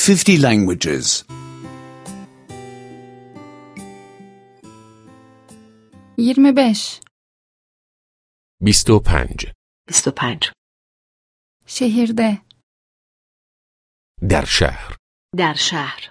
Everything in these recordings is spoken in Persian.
50 languages. 25 25 25 şehirde در شهر در شهر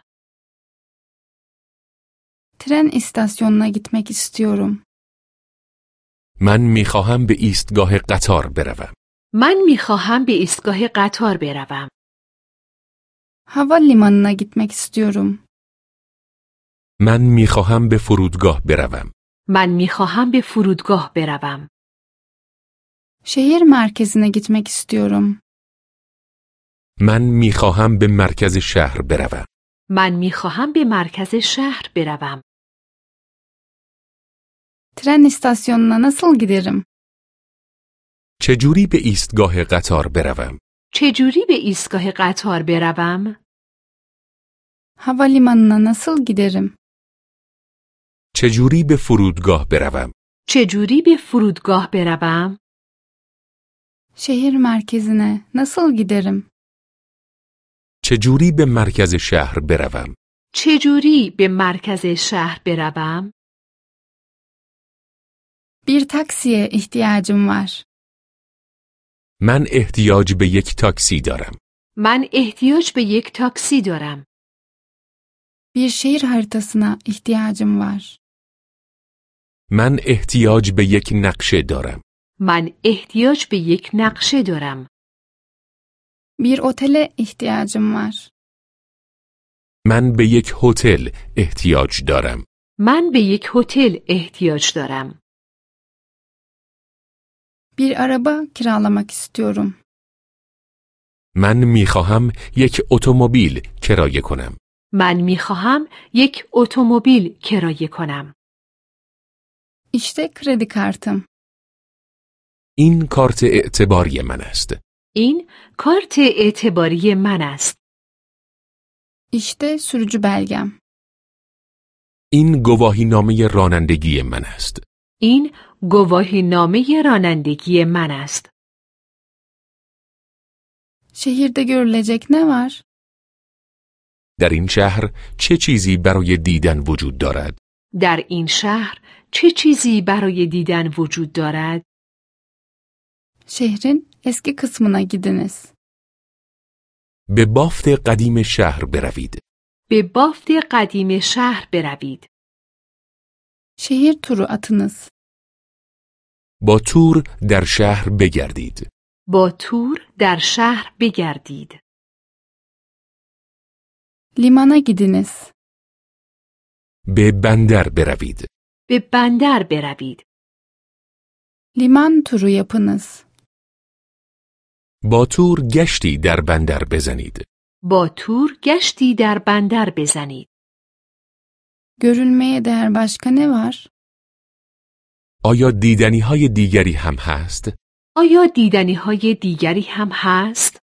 tren istasyonuna gitmek istiyorum. من میخواهم به ایستگاه قطار بروم. من میخواهم به ایستگاه قطار بروم. Havalimanına gitmek istiyorum. من میخواهم به فرودگاه بروم. من میخواهم به فرودگاه بروم. Şehir merkezine gitmek istiyorum. من میخواهم به مرکز شهر بروم. من میخواهم به مرکز شهر بروم. Tren istasyonuna nasıl giderim? چجوری به ایستگاه قطار بروم؟ چجوری به ایستگاه قطار بروم؟ Havalimanına nasıl giderim? چجوری به فرودگاه بروم؟ چجوری به فرودگاه بروم؟ Şehir merkezine nasıl giderim? چجوری به مرکز شهر بروم؟ چجوری به مرکز شهر بروم؟ Bir taksiye ihtiyacım var. من احتیاج به یک تاکسی دارم. من احتیاج به یک تاکسی دارم. Bir şehir haritasına ihtiyacım var. من احتیاج به یک نقشه دارم. من احتیاج به یک نقشه دارم. Bir otele ihtiyacım var. من به یک هتل احتیاج دارم. من به یک هتل احتیاج دارم. Bir araba kiralamak istiyorum. من میخواهم یک اتومبیل کرایه کنم. من میخواهم یک اتومبیل کرایه کنم. İşte kredi kartım. این کارت اعتباری من است. این کارت اعتباری من است. İşte sürücü belgem. این گواهینامه رانندگی من است. این گواهینامه رانندگی من است. Şehirde görülecek ne var? در این شهر چه چیزی برای دیدن وجود دارد؟ در این شهر چه چیزی برای دیدن وجود دارد؟ Şehrin eski kısmına gidiniz. به بافت قدیم شهر بروید. به بافت قدیم شهر بروید. Şehir turu atınız. با تور در شهر بگردید. با تور در شهر بگردید. Limana gidiniz. به بندر بروید. به بندر بروید. Liman turu yapınız. با تور گشتی در بندر بزنید. با تور گشتی در بندر بزنید. Görülmeye değer başka ne var? آیا دیدنی های دیگری هم هست؟ آیا دیدنی های دیگری هم هست؟